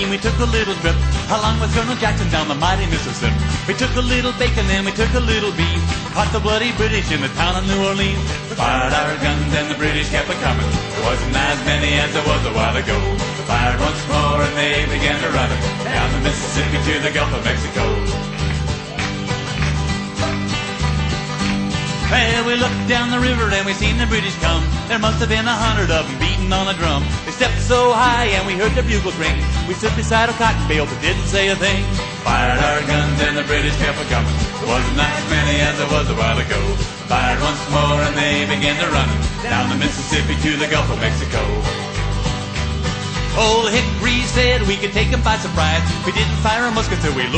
we took a little trip along with Colonel Jackson down the mighty Mississippi. We took a little bacon and we took a little beef, caught the bloody British in the town of New Orleans. We fired our guns and the British kept a-coming. There wasn't as many as there was a while ago. We fired once more and they began to run it down the Mississippi to the Gulf of Mexico. Well, we looked down the river and we seen the British come. There must have been 100 of them beating on a drum. They stepped so high and we heard their bugles ring. We stood beside a cotton bale but didn't say a thing. Fired our guns and the British kept a-coming. There wasn't as many as there was a while ago. Fired once more and they began to run down the Mississippi to the Gulf of Mexico. Old Hickory said we could take them by surprise. We didn't fire a musket till we looked